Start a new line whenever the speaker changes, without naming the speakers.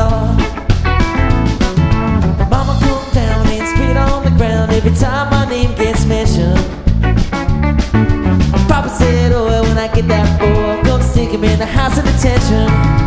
Mama come down and spit on the ground every time my name gets mentioned. Papa said, oh, well, when I get that boy, I'm gonna stick him in the house of detention.